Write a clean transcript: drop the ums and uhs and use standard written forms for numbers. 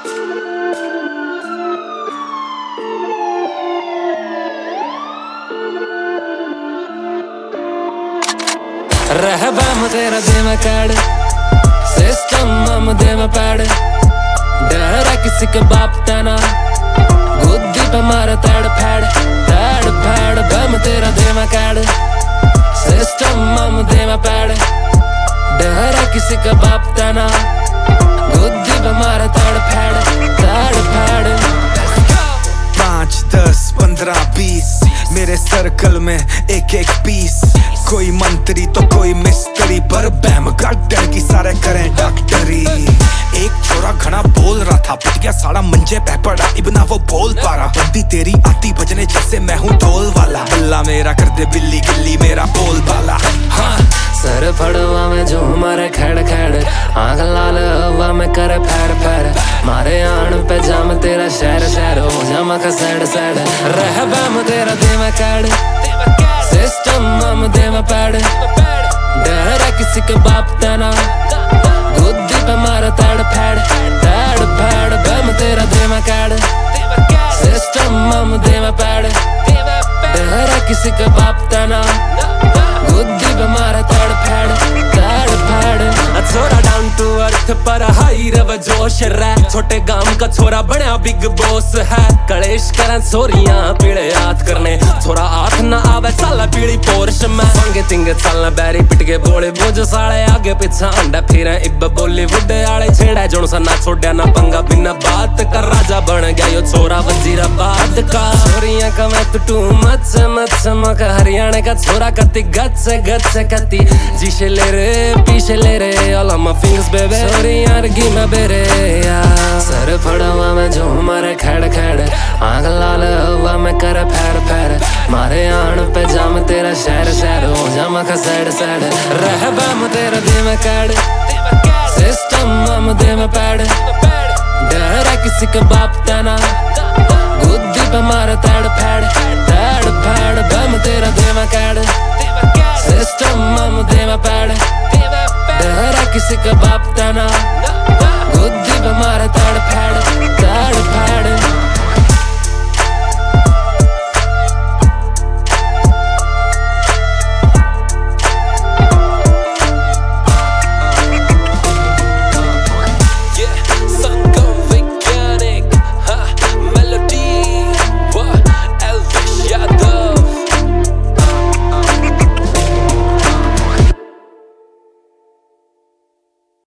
रहबम तेरा देव काड़ सिस्टम मम देव पैड डर किसी के बाप तना गुद्दी पे मारे तड़ फैड़ बम तेरा देव काड़ सिस्टम मम देव पैड डर किसी के बाप तना गुद्दी पे मारे तड़ फैड़ 5, 10, 15, 20 मेरे सर्कल में एक पीस। कोई मंत्री तो कोई मिस्त्री पर बैम डर की सारे करें डॉक्टरी। एक छोरा घना बोल रहा था पिट गया साड़ा मंजे पे पड़ा इबना वो बोल पा रहा। बंदी तेरी आती बजने जैसे मैं हूँ ढोल वाला। बल्ला मेरा कर दे बिल्ली गिल्ली मेरा बोल बाला। हाँ सर फड़वा में जो मारे खड़ आंख लाल हवा में करे फैर मारे आन पे जाम तेरा शहर हो जाम का सैड रहबम तेरा देवा काड़ सिस्टम मम देवा पैड डर किसी के बाप तना गुद्दी पे मारे तड़ फैड़ बम तेरा देवा काड़ सिस्टम मम देवा पैड डर किसी के बाप तना गुद्दी पे मारे तड़ फैड़ छोरा डाउन टू अर्थ पर हाई रव जोश रै छोटे गांव का छोरा बड़ा बिग बॉस है। कलेश करन सोरियां पीड़े याद करने छोरा आठ ना आवे चल पीड़ी पोर्श में संगे तिंगे चलना बैरी पिट के बोले बोझ साले आगे पीछा अंडा फिरे इब बॉलीवुड आले छेड़ा जोन सा ना छोड़या ना पंगा बिना बात कर राजा बन गया यो छोरा वजीराबाद का। छोरियां का मैं टू मच मका हरियाणा का छोरा कति गच कति जीशे ले रे पीछे ले रे all of my fingers baby छोरियां रगी मैं बेरे सर फड़वा में जो मारे खड़ आंख लाल हवा में करे फैर मारे आन पे जाम तेरा शहर हो जाम का सैड रहबम तेरा देव काड़ सिस्टम मम देव पैड